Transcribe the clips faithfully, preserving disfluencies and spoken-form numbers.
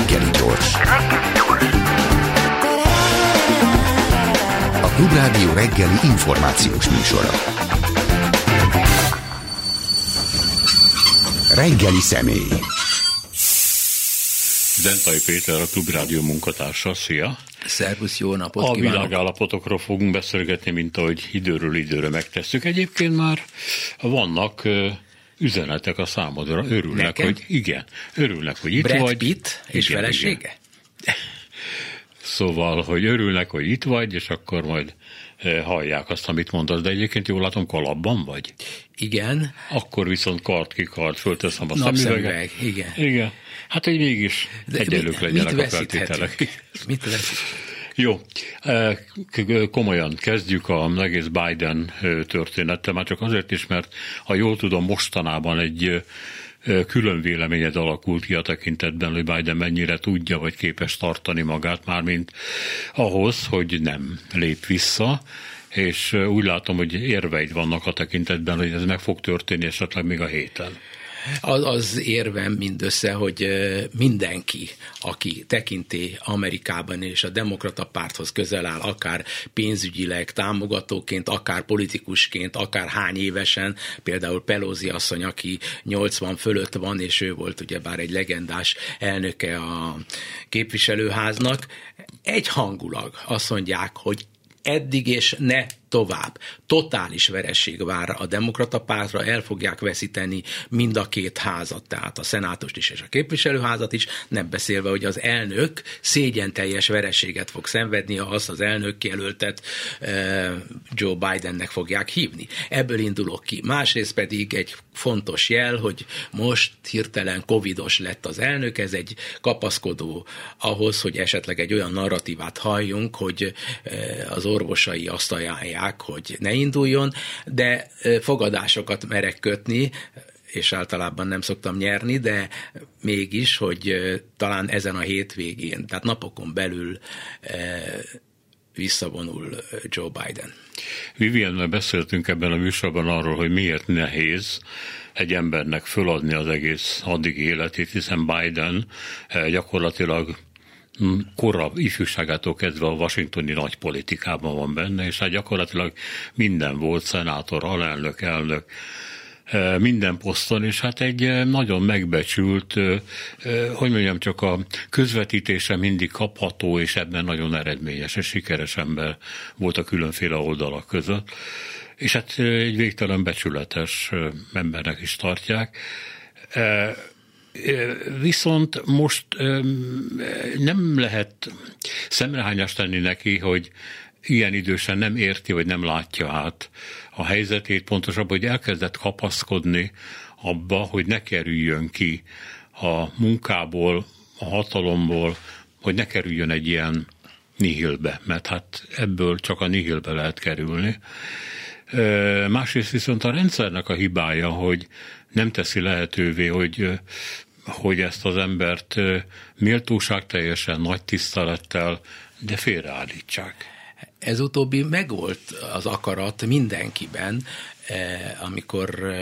Reggeli gyors. A Klubrádió reggeli információs műsora. Reggeli személy. Zentai Péter, a Klubrádió munkatársa. Szia! Szervusz, jó napot A kívánok! világállapotokról fogunk beszélgetni, mint ahogy időről időre megtesszük. Egyébként már vannak üzenetek a számodra. Örülnek, Nekem? hogy igen. Örülnek, hogy itt Brad vagy. Pitt és igen, felesége? Igen. Szóval, hogy örülnek, hogy itt vagy, és akkor majd hallják azt, amit mondasz, de egyébként jól látom, kalapban vagy? Igen. Akkor viszont kart ki kart, fölteszem a Napszemüveg, szemüveget. igen. Igen. Hát, hogy mégis egyenlők legyenek a feltételek. Mit veszíthetünk? Jó, komolyan kezdjük az egész Biden történettel, már csak azért is, mert ha jól tudom, mostanában egy külön véleményed alakult ki a tekintetben, hogy Biden mennyire tudja vagy képes tartani magát, mármint ahhoz, hogy nem lép vissza, és úgy látom, hogy érveid vannak a tekintetben, hogy ez meg fog történni esetleg még a héten. Az, az érvem mindössze, hogy mindenki, aki tekinti Amerikában és a demokrata párthoz közel áll, akár pénzügyileg támogatóként, akár politikusként, akár hány évesen, például Pelosi asszony, aki nyolcvan fölött van, és ő volt ugyebár egy legendás elnöke a képviselőháznak, egyhangulag azt mondják, hogy eddig és ne tovább. Totális vereség vár a demokrata pártra, el fogják veszíteni mind a két házat, tehát a szenátust is és a képviselőházat is, nem beszélve, hogy az elnök szégyenteljes vereséget fog szenvedni, ha azt az elnök jelöltet Joe Bidennek fogják hívni. Ebből indulok ki. Másrészt pedig egy fontos jel, hogy most hirtelen covidos lett az elnök, ez egy kapaszkodó ahhoz, hogy esetleg egy olyan narratívát halljunk, hogy az orvosai azt ajánlják, hogy ne induljon, de fogadásokat merek kötni, és általában nem szoktam nyerni, de mégis, hogy talán ezen a hétvégén, tehát napokon belül visszavonul Joe Biden. Viviennel beszéltünk ebben a műsorban arról, hogy miért nehéz egy embernek föladni az egész addigi életét, hiszen Biden gyakorlatilag korább ifjúságától kezdve a washingtoni nagy politikában van benne, és hát gyakorlatilag minden volt, szenátor, alelnök, elnök, minden poszton, és hát egy nagyon megbecsült, hogy mondjam, csak a közvetítése mindig kapható, és ebben nagyon eredményes és sikeres ember volt a különféle oldalak között, és hát egy végtelen becsületes embernek is tartják. Viszont most nem lehet szemrehányást tenni neki, hogy ilyen idősen nem érti, vagy nem látja át a helyzetét, pontosabban, hogy elkezdett kapaszkodni abba, hogy ne kerüljön ki a munkából, a hatalomból, hogy ne kerüljön egy ilyen nihilbe, mert hát ebből csak a nihilbe lehet kerülni. Másrészt viszont a rendszernek a hibája, hogy nem teszi lehetővé, hogy, hogy ezt az embert méltóságteljesen, nagy tisztelettel, de félreállítsák. Ez utóbbi megvolt az akarat mindenkiben, amikor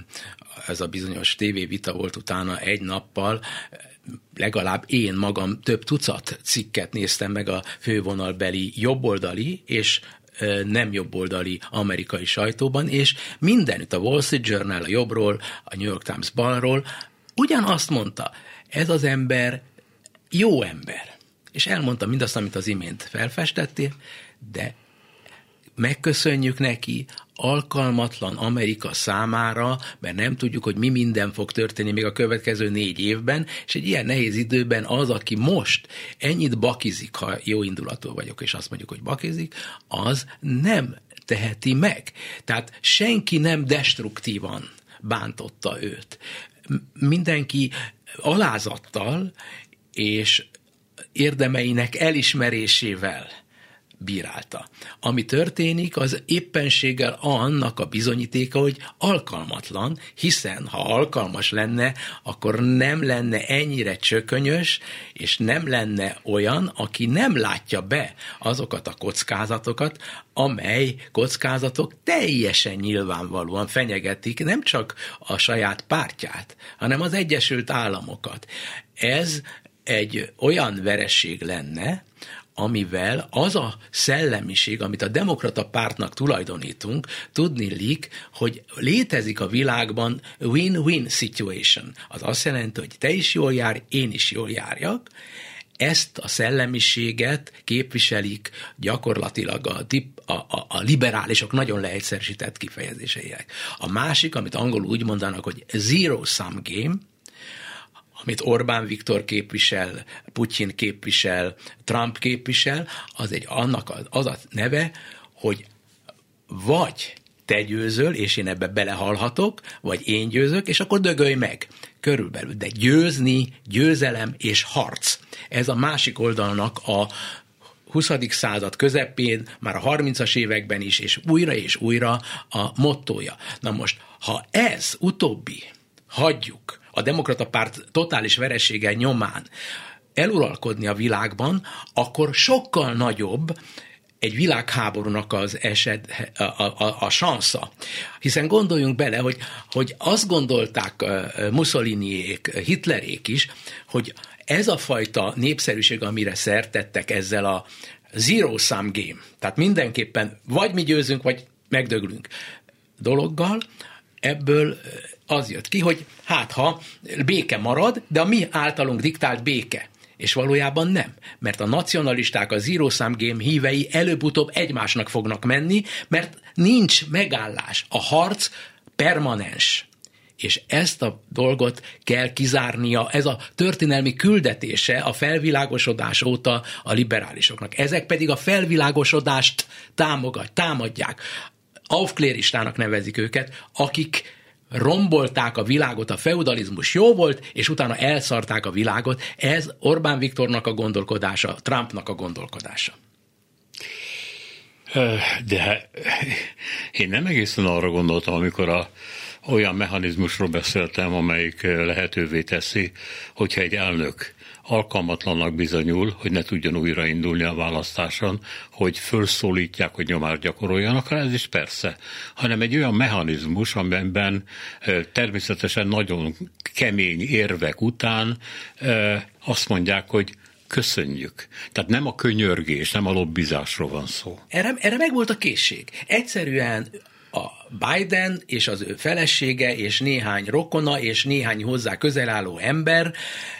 ez a bizonyos tévévita volt utána egy nappal, legalább én magam több tucat cikket néztem meg a fővonalbeli jobboldali és nem jobboldali amerikai sajtóban, és mindenütt a Wall Street Journal a jobbról, a New York Times balról ugyanazt mondta, ez az ember jó ember. És elmondta mindazt, amit az imént felfestettél, de megköszönjük neki, alkalmatlan Amerika számára, mert nem tudjuk, hogy mi minden fog történni még a következő négy évben, és egy ilyen nehéz időben az, aki most ennyit bakizik, ha jó indulatú vagyok, és azt mondjuk, hogy bakizik, az nem teheti meg. Tehát senki nem destruktívan bántotta őt. Mindenki alázattal és érdemeinek elismerésével bírálta. Ami történik, az éppenséggel annak a bizonyítéka, hogy alkalmatlan, hiszen ha alkalmas lenne, akkor nem lenne ennyire csökönyös, és nem lenne olyan, aki nem látja be azokat a kockázatokat, amely kockázatok teljesen nyilvánvalóan fenyegetik nem csak a saját pártját, hanem az Egyesült Államokat. Ez egy olyan veresség lenne, amivel az a szellemiség, amit a demokrata pártnak tulajdonítunk, tudniillik, hogy létezik a világban win-win situation. Az azt jelenti, hogy te is jól jár, én is jól járjak. Ezt a szellemiséget képviselik gyakorlatilag a, dip, a, a, a liberálisok nagyon leegyszerűsített kifejezéseinek. A másik, amit angolul úgy mondanak, hogy zero-sum game, amit Orbán Viktor képvisel, Putyin képvisel, Trump képvisel, az egy annak az a neve, hogy vagy te győzöl, és én ebbe belehalhatok, vagy én győzök, és akkor dögölj meg. Körülbelül. De győzni, győzelem és harc. Ez a másik oldalnak a huszadik század közepén, már a harmincas években is, és újra és újra a mottója. Na most, ha ez utóbbi hagyjuk a demokrata párt totális veresége nyomán eluralkodni a világban, akkor sokkal nagyobb egy világháborúnak az eset, a, a, a sansza. Hiszen gondoljunk bele, hogy, hogy azt gondolták Mussoliniék, Hitlerék is, hogy ez a fajta népszerűség, amire szert tettek ezzel a zero-sum game, tehát mindenképpen vagy mi győzünk, vagy megdöglünk dologgal, ebből az jött ki, hogy hát ha béke marad, de a mi általunk diktált béke. És valójában nem, mert a nacionalisták, a zero-sum game hívei előbb-utóbb egymásnak fognak menni, mert nincs megállás. A harc permanens. És ezt a dolgot kell kizárnia, ez a történelmi küldetése a felvilágosodás óta a liberálisoknak. Ezek pedig a felvilágosodást támogat, támadják. Aufkläristának nevezik őket, akik rombolták a világot, a feudalizmus jó volt, és utána elszarták a világot. Ez Orbán Viktornak a gondolkodása, Trumpnak a gondolkodása. De én nem egészen arra gondoltam, amikor a, olyan mechanizmusról beszéltem, amelyik lehetővé teszi, hogyha egy elnök alkalmatlannak bizonyul, hogy ne tudjon újraindulni a választáson, hogy fölszólítják, hogy nyomást gyakoroljanak, ez is persze, hanem egy olyan mechanizmus, amiben természetesen nagyon kemény érvek után azt mondják, hogy köszönjük. Tehát nem a könyörgés, nem a lobbizásról van szó. Erre, erre meg volt a készség. Egyszerűen a Biden és az ő felesége és néhány rokona és néhány hozzá közel álló ember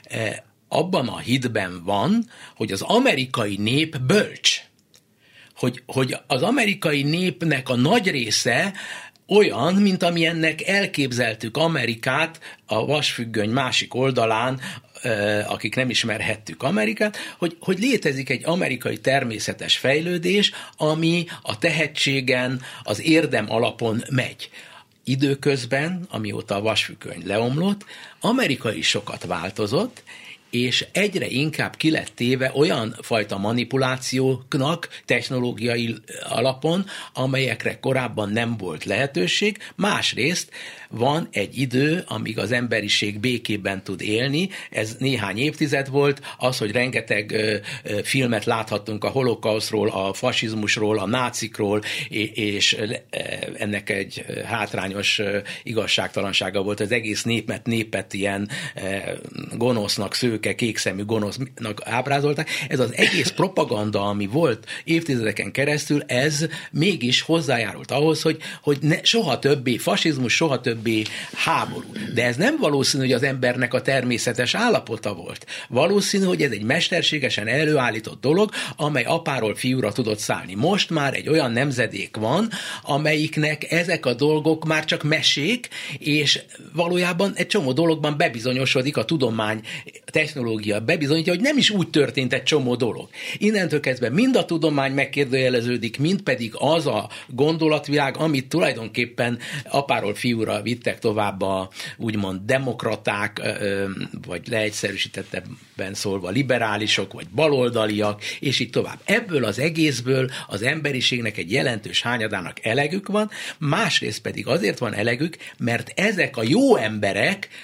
abban a hitben van, hogy az amerikai nép bölcs. Hogy, hogy az amerikai népnek a nagy része olyan, mint amilyennek elképzeltük Amerikát a vasfüggöny másik oldalán, akik nem ismerhettük Amerikát, hogy, hogy létezik egy amerikai természetes fejlődés, ami a tehetségen, az érdem alapon megy. Időközben, amióta a vasfüggöny leomlott, Amerika is sokat változott, és egyre inkább ki lett téve olyan fajta manipulációknak technológiai alapon, amelyekre korábban nem volt lehetőség. Másrészt van egy idő, amíg az emberiség békében tud élni, ez néhány évtized volt, az, hogy rengeteg ö, ö, filmet láthattunk a holokausztról, a fasizmusról, a nácikról, és ennek egy hátrányos igazságtalansága volt, az egész népet, népet ilyen gonosznak, szőke, kékszemű gonosznak ábrázolták. Ez az egész propaganda, ami volt évtizedeken keresztül, ez mégis hozzájárult ahhoz, hogy, hogy ne, soha többé fasizmus, soha többé háború. De ez nem valószínű, hogy az embernek a természetes állapota volt. Valószínű, hogy ez egy mesterségesen előállított dolog, amely apáról fiúra tudott szállni. Most már egy olyan nemzedék van, amelyiknek ezek a dolgok már csak mesék, és valójában egy csomó dologban bebizonyosodik a tudomány, a technológia bebizonyítja, hogy nem is úgy történt egy csomó dolog. Innentől kezdve mind a tudomány megkérdőjeleződik, mind pedig az a gondolatvilág, amit tulajdonképpen apáról fiúra vittek tovább a úgymond demokraták, vagy leegyszerűsítettebben szólva liberálisok, vagy baloldaliak, és így tovább. Ebből az egészből az emberiségnek egy jelentős hányadának elegük van, másrészt pedig azért van elegük, mert ezek a jó emberek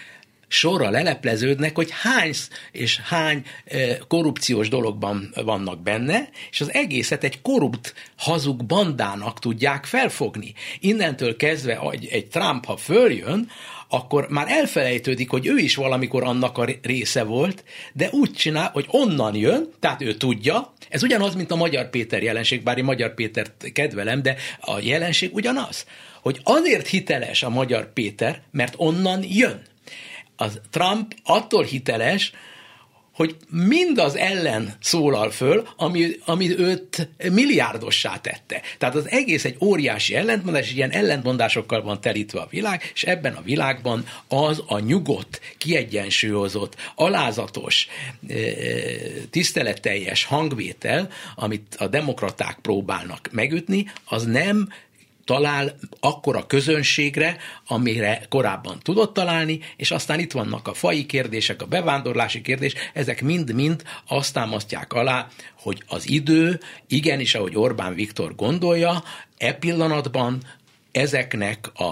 sorra lelepleződnek, hogy hány és hány korrupciós dologban vannak benne, és az egészet egy korrupt, hazug bandának tudják felfogni. Innentől kezdve, hogy egy Trump, ha följön, akkor már elfelejtődik, hogy ő is valamikor annak a része volt, de úgy csinál, hogy onnan jön, tehát ő tudja, ez ugyanaz, mint a Magyar Péter jelenség, bár én Magyar Pétert kedvelem, de a jelenség ugyanaz, hogy azért hiteles a Magyar Péter, mert onnan jön. Az Trump attól hiteles, hogy mindaz ellen szólal föl, ami, ami őt milliárdossá tette. Tehát az egész egy óriási ellentmondás, ilyen ellentmondásokkal van telítve a világ, és ebben a világban az a nyugodt, kiegyensúlyozott, alázatos, tiszteletteljes hangvétel, amit a demokraták próbálnak megütni, az nem talál akkora közönségre, amire korábban tudott találni, és aztán itt vannak a faji kérdések, a bevándorlási kérdés, ezek mind-mind azt támasztják alá, hogy az idő, igenis, ahogy Orbán Viktor gondolja, e pillanatban ezeknek a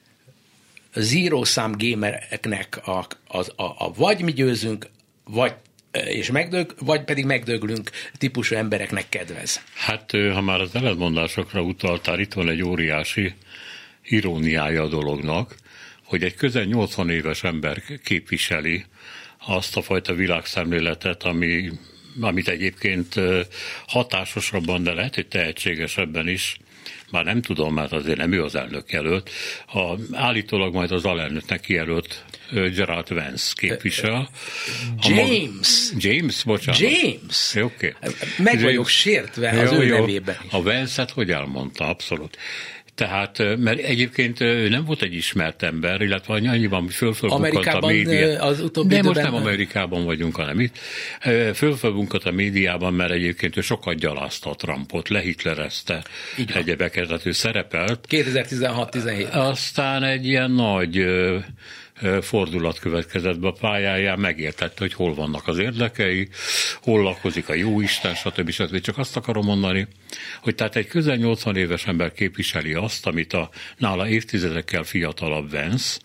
zero-sum gamereknek a, a, a, a vagy mi győzünk, vagy és megdög, vagy pedig megdöglünk típusú embereknek kedvez. Hát, ha már az ellentmondásokra utaltál, itt van egy óriási iróniája a dolognak, hogy egy közel nyolcvan éves ember képviseli azt a fajta világszemléletet, ami, amit egyébként hatásosabban, de lehet, hogy tehetségesebben is, már nem tudom, mert azért nem ő az elnök jelölt, a, állítólag majd az alelnöknek kijelölt Gerald Vance képvisel. James! Mag... James, bocsánat. James! Okay. Meg James. vagyok sértve az jó, ő jó. nevében is. A Vance-et hogy elmondta? Abszolút. Tehát, mert egyébként nem volt egy ismert ember, illetve annyiban fölfölbukkant a média. Az utóbbi de most nem Amerikában vagyunk, hanem itt. Fölfölbukkant a médiában, mert egyébként ő sokat gyalázta a Trumpot, lehitlerezte egyebeket, tehát ő szerepelt. kétezer-tizenhat tizenhét Aztán egy ilyen nagy fordulat következett be a pályáján, megértette, hogy hol vannak az érdekei, hol lakozik a jóisten, stb. stb. Csak azt akarom mondani, hogy tehát egy közel nyolcvan éves ember képviseli azt, amit a nála évtizedekkel fiatalabb Vance,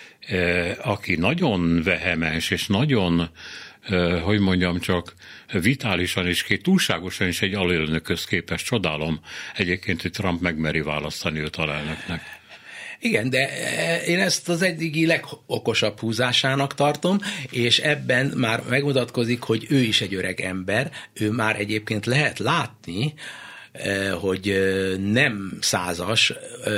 aki nagyon vehemens és nagyon, hogy mondjam csak, vitálisan és két túlságosan is egy alelnökhöz képest. Csodálom egyébként, hogy Trump megmeri választani őt alelnöknek. Igen, de én ezt az eddigi legokosabb húzásának tartom, és ebben már megmutatkozik, hogy ő is egy öreg ember, ő már egyébként lehet látni, hogy nem százas,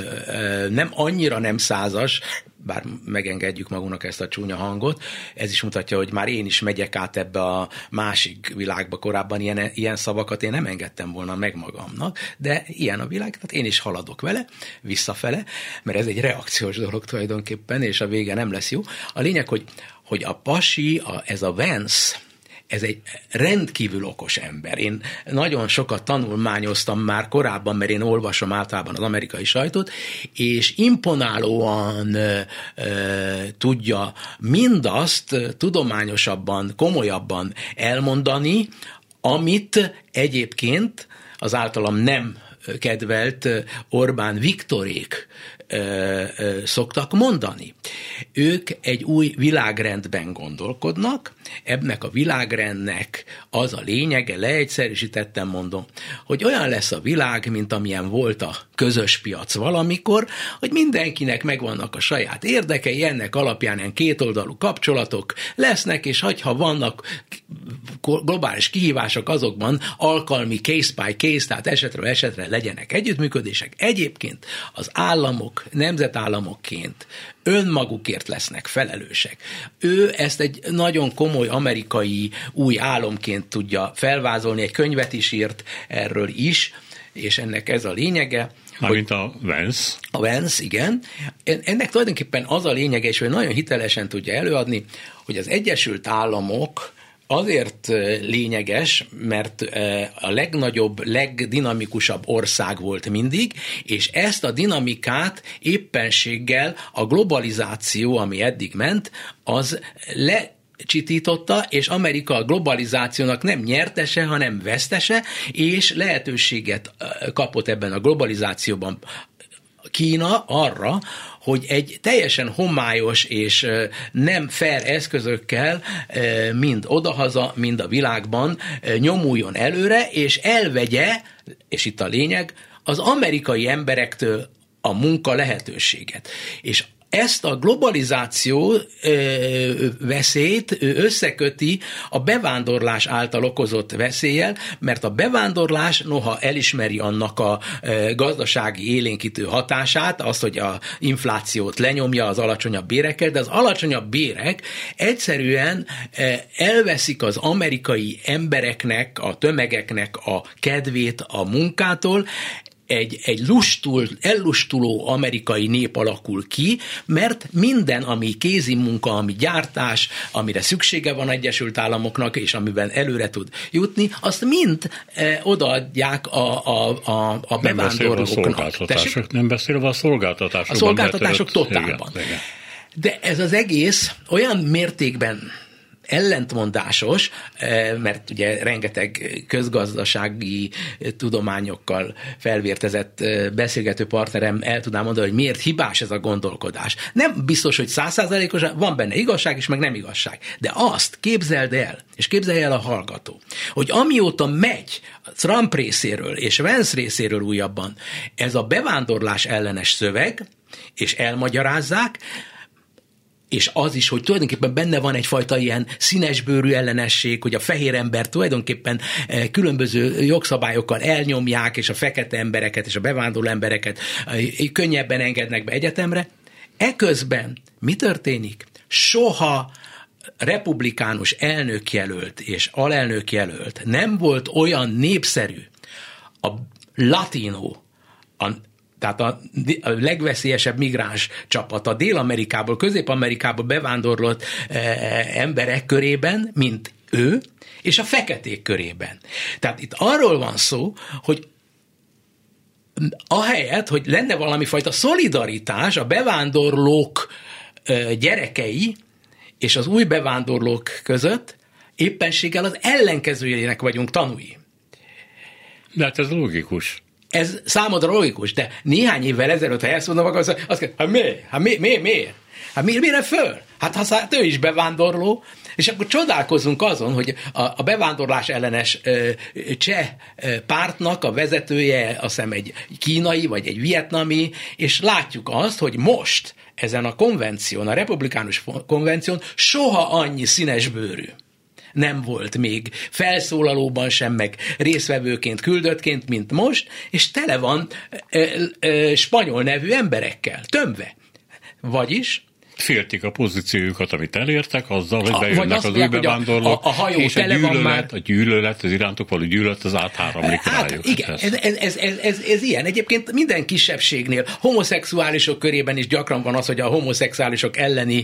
nem annyira nem százas, bár megengedjük magunknak ezt a csúnya hangot, ez is mutatja, hogy már én is megyek át ebbe a másik világba, korábban ilyen, ilyen szavakat én nem engedtem volna meg magamnak, de ilyen a világ, tehát én is haladok vele, visszafele, mert ez egy reakciós dolog tulajdonképpen, és a vége nem lesz jó. A lényeg, hogy, hogy a pasi, a, ez a Vance, ez egy rendkívül okos ember. Én nagyon sokat tanulmányoztam már korábban, mert én olvasom általában az amerikai sajtót, és imponálóan e, e, tudja mindazt tudományosabban, komolyabban elmondani, amit egyébként az általam nem kedvelt Orbán Viktorék ö, ö, szoktak mondani. Ők egy új világrendben gondolkodnak, ennek a világrendnek az a lényege, leegyszerűsítettem mondom, hogy olyan lesz a világ, mint amilyen volt a közös piac valamikor, hogy mindenkinek megvannak a saját érdekei, ennek alapján ilyen kétoldalú kapcsolatok lesznek, és ha vannak globális kihívások, azokban alkalmi case by case, tehát esetről esetre legyenek együttműködések. Egyébként az államok nemzetállamokként önmagukért lesznek felelősek. Ő ezt egy nagyon komoly amerikai új álomként tudja felvázolni, egy könyvet is írt erről is, és ennek ez a lényege. Mármint a Vance. A Vance, igen. Ennek tulajdonképpen az a lényege, és hogy nagyon hitelesen tudja előadni, hogy az Egyesült Államok azért lényeges, mert a legnagyobb, legdinamikusabb ország volt mindig, és ezt a dinamikát éppenséggel a globalizáció, ami eddig ment, az le csitította, és Amerika a globalizációnak nem nyertese, hanem vesztese, és lehetőséget kapott ebben a globalizációban Kína arra, hogy egy teljesen homályos és nem fair eszközökkel mind odahaza, mind a világban nyomuljon előre, és elvegye, és itt a lényeg, az amerikai emberektől a munka lehetőséget. És ezt a globalizáció ö, veszélyt ö, összeköti a bevándorlás által okozott veszéllyel, mert a bevándorlás noha elismeri annak a ö, gazdasági élénkítő hatását, azt, hogy a inflációt lenyomja az alacsonyabb bérekkel, de az alacsonyabb bérek egyszerűen ö, elveszik az amerikai embereknek, a tömegeknek a kedvét a munkától, Egy, egy lustul, ellustuló amerikai nép alakul ki, mert minden, ami kézi munka, ami gyártás, amire szüksége van Egyesült Államoknak, és amiben előre tud jutni, azt mind e, odaadják a, a, a, a bevándorlóknak. Nem beszélve a szolgáltatásokban. A szolgáltatások betörött, totálban. Igen, igen. De ez az egész olyan mértékben ellentmondásos, mert ugye rengeteg közgazdasági tudományokkal felvértezett beszélgető partnerem el tudná mondani, hogy miért hibás ez a gondolkodás. Nem biztos, hogy száz százalékos, van benne igazság is, meg nem igazság. De azt képzeld el, és képzelj el a hallgató, hogy amióta megy Trump részéről és Vance részéről újabban ez a bevándorlás ellenes szöveg, és elmagyarázzák, és az is, hogy tulajdonképpen benne van egyfajta ilyen színesbőrű ellenesség, hogy a fehér ember tulajdonképpen különböző jogszabályokkal elnyomják, és a fekete embereket és a bevándorló embereket könnyebben engednek be egyetemre. Eközben mi történik? Soha republikánus elnökjelölt és alelnökjelölt nem volt olyan népszerű a latino, a tehát a, a legveszélyesebb migráns csapat a Dél-Amerikából, Közép-Amerikából bevándorlott e, emberek körében, mint ő, és a feketék körében. Tehát itt arról van szó, hogy ahelyett, hogy lenne valami fajta szolidaritás a bevándorlók e, gyerekei és az új bevándorlók között, éppenséggel az ellenkezőjének vagyunk tanúi. De hát ez logikus. Ez számodra logikus, de néhány évvel ezelőtt, ha ezt mondom, akkor azt, azt kell, hát miért? Hát miért? Miért? Miért? Hát miért, miért föl? Hát, hát ő is bevándorló, és akkor csodálkozunk azon, hogy a, a bevándorlás ellenes ö, cseh pártnak a vezetője, azt hiszem egy kínai, vagy egy vietnami, és látjuk azt, hogy most ezen a konvención, a republikánus konvención soha annyi színesbőrű nem volt még felszólalóban sem, meg résztvevőként, küldöttként, mint most, és tele van ö, ö, spanyol nevű emberekkel, tömve. Vagyis féltik a pozíciójukat, amit elértek, azzal, hogy a, bejönnek az új bevándorlók, a, a hajó és a gyűlölet, már... a gyűlölet, az irántuk való gyűlölet, az átháramlik hát, rájuk. Igen, ez, ez, ez, ez, ez, ez ilyen. Egyébként minden kisebbségnél, homoszexuálisok körében is gyakran van az, hogy a homoszexuálisok elleni...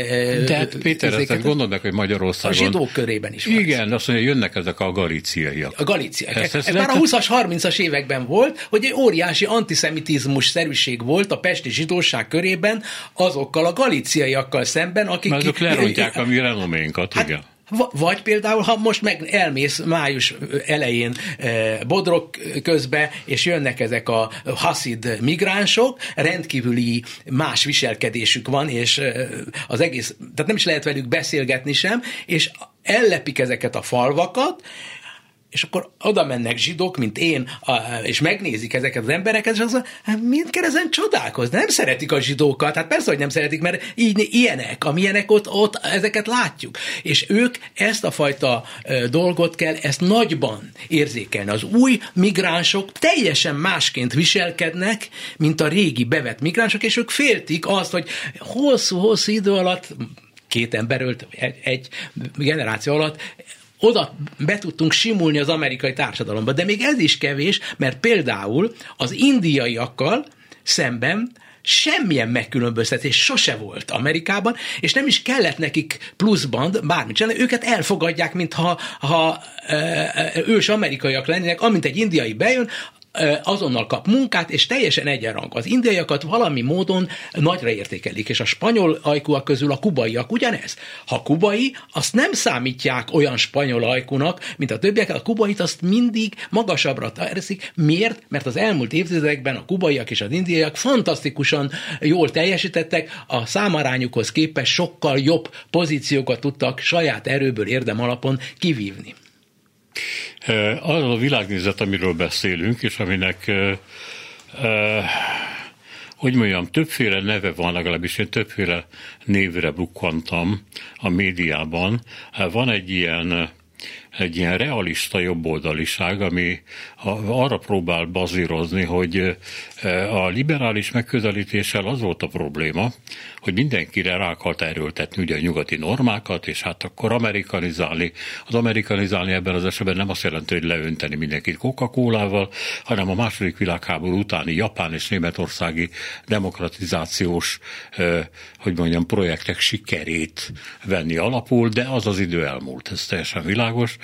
De hát Péter, ezt gondold meg, hogy Magyarországon... A zsidók körében is van. Igen, azt mondja, jönnek ezek a galíciaiak. A galíciaiak. Ez, ez, ez lehet... már a húszas, harmincas években volt, hogy egy óriási antiszemitizmus szerűség volt a pesti zsidóság körében azokkal a galíciaiakkal szemben, akik... Mert azok lerontják a mi renoménkat, hát, igen. Vagy például, ha most meg elmész május elején Bodrog közbe, és jönnek ezek a haszid migránsok, rendkívüli más viselkedésük van, és az egész, tehát nem is lehet velük beszélgetni sem, és ellepik ezeket a falvakat, és akkor oda mennek zsidók, mint én, és megnézik ezeket az embereket, és azt mondja, hát miért kell ezen csodálkozni? Nem szeretik a zsidókat, hát persze, hogy nem szeretik, mert így ilyenek, amilyenek ott, ott ezeket látjuk. És ők ezt a fajta dolgot kell, ezt nagyban érzékelni. Az új migránsok teljesen másként viselkednek, mint a régi bevett migránsok, és ők féltik azt, hogy hosszú-hosszú idő alatt, két ember ölt egy, egy generáció alatt, oda be tudtunk simulni az amerikai társadalomba, de még ez is kevés, mert például az indiaiakkal szemben semmilyen megkülönböztetés sose volt Amerikában, és nem is kellett nekik pluszban bármit csinálni, őket elfogadják, mintha ha, ős amerikaiak lennének, amint egy indiai bejön, azonnal kap munkát, és teljesen egyenrangú. Az indiaiakat valami módon nagyra értékelik, és a spanyol ajkúak közül a kubaiak ugyanez. Ha kubai, azt nem számítják olyan spanyol ajkúnak, mint a többiek, a kubait azt mindig magasabbra teszik. Miért? Mert az elmúlt évtizedekben a kubaiak és az indiaiak fantasztikusan jól teljesítettek, a számarányukhoz képest sokkal jobb pozíciókat tudtak saját erőből érdem alapon kivívni. Az a világnézet, amiről beszélünk, és aminek, hogy mondjam, többféle neve van, legalábbis én többféle névre bukkantam a médiában. Van egy ilyen, egy ilyen realista jobboldaliság, ami arra próbál bazírozni, hogy a liberális megközelítéssel az volt a probléma, hogy mindenkire rá akart erőltetni ugye a nyugati normákat, és hát akkor amerikanizálni. Az amerikanizálni ebben az esetben nem azt jelenti, hogy leönteni mindenkit Coca-Colával, hanem a második világháború utáni japán és németországi demokratizációs, hogy mondjam, projektek sikerét venni alapul, de az az idő elmúlt, ez teljesen világos.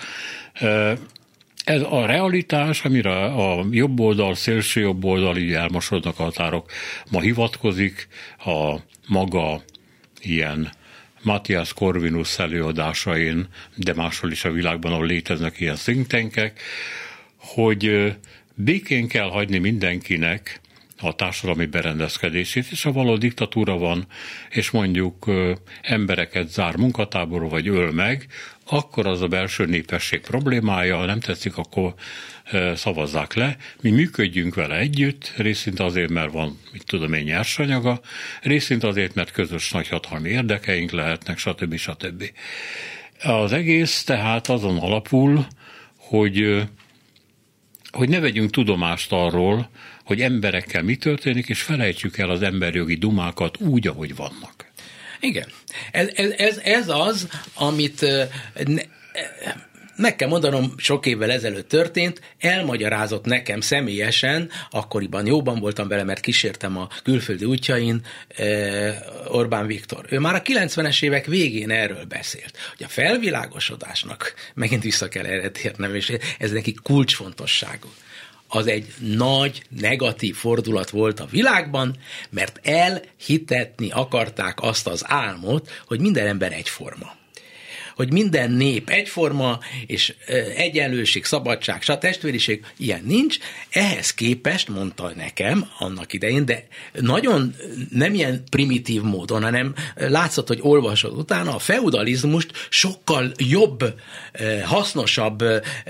Ez a realitás, amire a jobb oldal, szélső jobb oldal, így elmosodnak a határok, ma hivatkozik, a maga ilyen Matthias Corvinus előadásain, de máshol is a világban, ahol léteznek ilyen think tankek, hogy békén kell hagyni mindenkinek a társadalmi berendezkedését, és ha való diktatúra van, és mondjuk embereket zár munkatáborba, vagy öl meg, akkor az a belső népesség problémája, ha nem tetszik, akkor szavazzák le. Mi működjünk vele együtt, részint azért, mert van, mit tudom én, nyersanyaga, részint azért, mert közös nagyhatalmi érdekeink lehetnek, stb. stb. Az egész tehát azon alapul, hogy, hogy ne vegyünk tudomást arról, hogy emberekkel mi történik, és felejtsük el az emberjogi dumákat úgy, ahogy vannak. Igen. Ez, ez, ez az, amit ne, meg kell mondanom, sok évvel ezelőtt történt, elmagyarázott nekem személyesen, akkoriban jóban voltam vele, mert kísértem a külföldi útjain Orbán Viktor. Ő már a kilencvenes évek végén erről beszélt, hogy a felvilágosodásnak, megint vissza kell erre térnem, és ez neki kulcsfontosságú. Az egy nagy, negatív fordulat volt a világban, mert elhitetni akarták azt az álmot, hogy minden ember egyforma. Hogy minden nép egyforma, és egyenlőség, szabadság, testvériség, ilyen nincs. Ehhez képest, mondta nekem annak idején, de nagyon nem ilyen primitív módon, hanem látszott, hogy olvasod utána, a feudalizmust sokkal jobb, hasznosabb,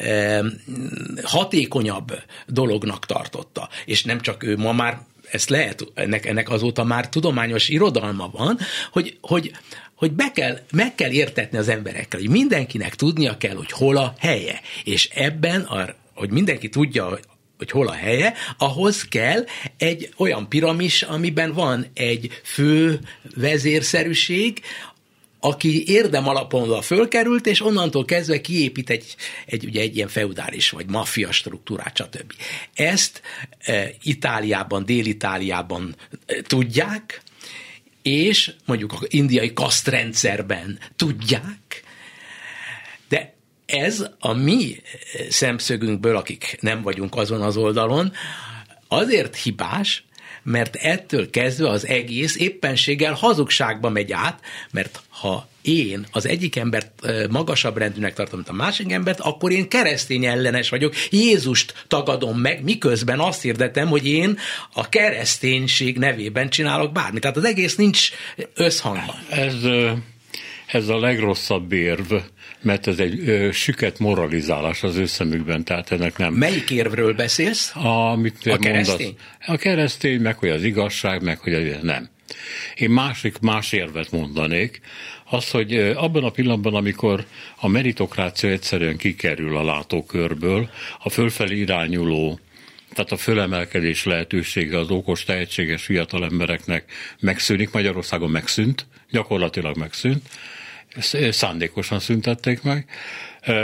hatékonyabb dolognak tartotta. És nem csak ő, ma már ezt lehet, ennek, ennek azóta már tudományos irodalma van, hogy, hogy hogy be kell, meg kell értetni az emberekkel, hogy mindenkinek tudnia kell, hogy hol a helye. És ebben, a, hogy mindenki tudja, hogy hol a helye, ahhoz kell egy olyan piramis, amiben van egy fő vezérszerűség, aki érdem alapon fölkerült, és onnantól kezdve kiépít egy, egy, ugye egy ilyen feudális vagy maffia struktúrát, stb. Ezt e, Itáliában, Dél-Itáliában e, tudják, és mondjuk az indiai kasztrendszerben tudják, de ez a mi szemszögünkből, akik nem vagyunk azon az oldalon, azért hibás, mert ettől kezdve az egész éppenséggel hazugságba megy át, mert ha én az egyik embert magasabb rendűnek tartom, mint a másik embert, akkor én keresztény ellenes vagyok, Jézust tagadom meg, miközben azt hirdetem, hogy én a kereszténység nevében csinálok bármit. Tehát az egész nincs összhangban. Ez, ez a legrosszabb érv, mert ez egy ö, süket moralizálás az ő szemükben, tehát ennek nem... Melyik érvről beszélsz? Amit a mondasz, keresztény? A keresztény, meg hogy az igazság, meg hogy az, nem. Én másik, más érvet mondanék, az, hogy abban a pillanatban, amikor a meritokrácia egyszerűen kikerül a látókörből, a fölfelé irányuló, tehát a fölemelkedés lehetősége az okos, tehetséges fiatal embereknek megszűnik, Magyarországon megszűnt, gyakorlatilag megszűnt, szándékosan szüntették meg,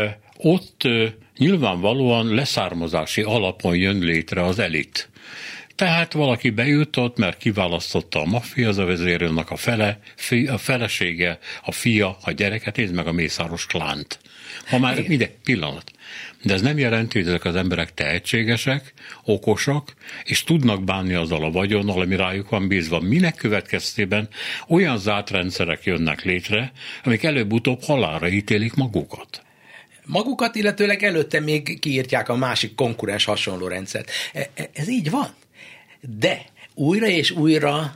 ott nyilvánvalóan leszármazási alapon jön létre az elit. Tehát valaki bejutott, mert kiválasztotta a maffia, az a vezérőnök a fele, fi, a felesége, a fia, a gyereket, nézd meg a Mészáros klánt. Ha már ide, pillanat. De ez nem jelenti, hogy ezek az emberek tehetségesek, okosak, és tudnak bánni azzal a vagyonnal, ami rájuk van bízva. Minek következtében olyan zárt rendszerek jönnek létre, amik előbb-utóbb halálra ítélik magukat. Magukat, illetőleg előtte még kiírtják a másik konkurens hasonló rendszert. Ez így van. De újra és újra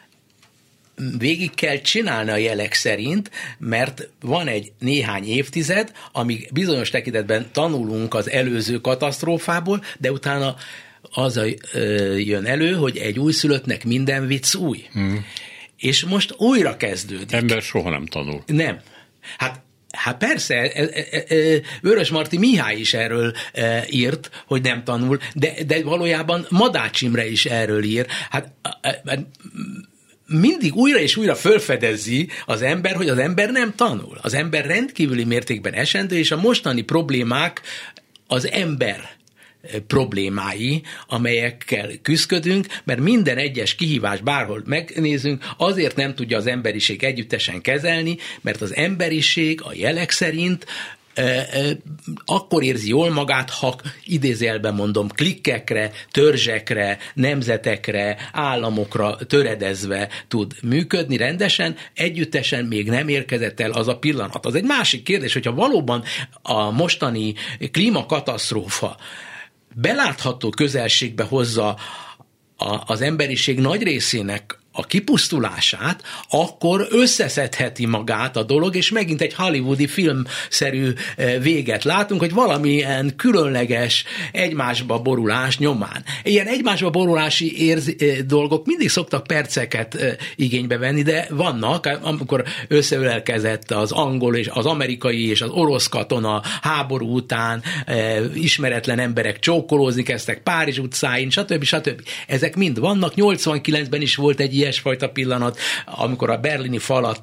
végig kell csinálni a jelek szerint, mert van egy néhány évtized, amíg bizonyos tekintetben tanulunk az előző katasztrófából, de utána az jön elő, hogy egy újszülöttnek minden vicc új. Hmm. És most újra kezdődik. Ember soha nem tanul. Nem. Hát Hát persze, Vörösmarty Mihály is erről írt, hogy nem tanul, de, de valójában Madács Imre is erről ír. Hát mindig újra és újra fölfedezi az ember, hogy az ember nem tanul. Az ember rendkívüli mértékben esendő, és a mostani problémák az ember problémái, amelyekkel küzdködünk, mert minden egyes kihívás bárhol megnézünk, azért nem tudja az emberiség együttesen kezelni, mert az emberiség a jelek szerint akkor érzi jól magát, ha idézőjelben mondom, klikkekre, törzsekre, nemzetekre, államokra töredezve tud működni rendesen, együttesen még nem érkezett el az a pillanat. Az egy másik kérdés, hogyha valóban a mostani klímakatasztrófa belátható közelségbe hozza az emberiség nagy részének a kipusztulását, akkor összeszedheti magát a dolog, és megint egy hollywoodi filmszerű véget látunk, hogy valamilyen különleges egymásba borulás nyomán. Ilyen egymásba borulási érz, dolgok mindig szoktak perceket igénybe venni, de vannak, amikor összeölelkezett az angol és az amerikai és az orosz katona háború után, ismeretlen emberek csókolózni kezdtek Párizs utcáin, stb. stb. Ezek mind vannak. nyolcvankilencben is volt egy ilyesfajta pillanat, amikor a berlini